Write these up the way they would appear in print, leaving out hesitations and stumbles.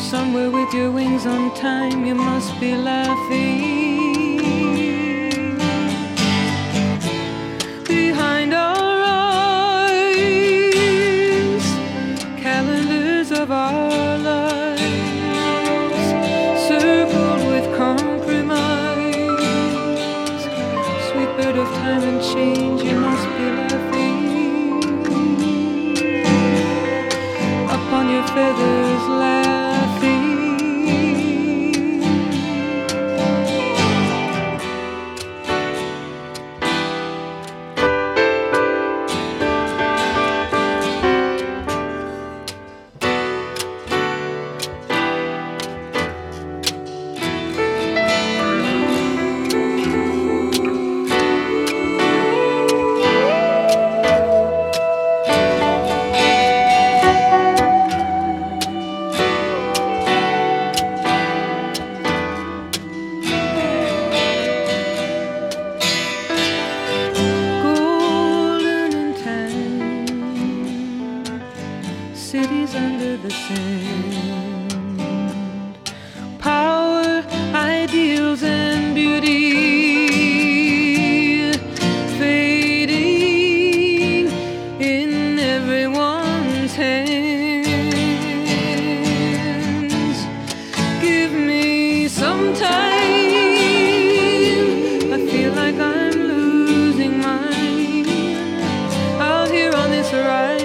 Somewhere with your wings on time, you must be laughing. Behind our eyes, calendars of our lives, circled with compromise. Sweet bird of time and change, you must be laughing. Upon your feathers laughing. Cities under the sand, power, ideals, and beauty fading in everyone's hands. Give me some time, I feel like I'm losing mine out here on this horizon.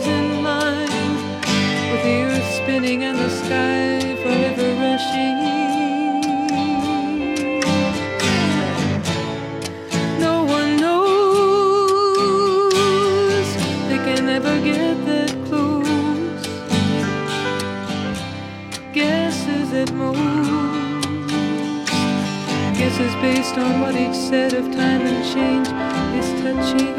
The earth spinning and the sky forever rushing. No one knows, they can never get that close. Guesses at most, guesses based on what each set of time and change is touching.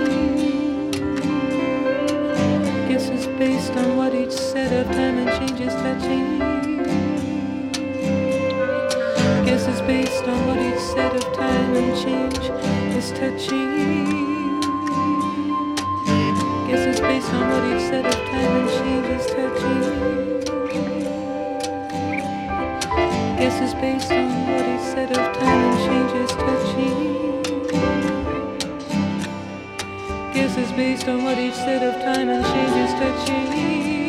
Guesses based on what each set of time and change is touching. Guesses based on what each set of time and change is touching. Guesses based on what each set of time and change is touching. Guesses based on what each set of time and change is touching. Guesses based on what each set of time and change is touching.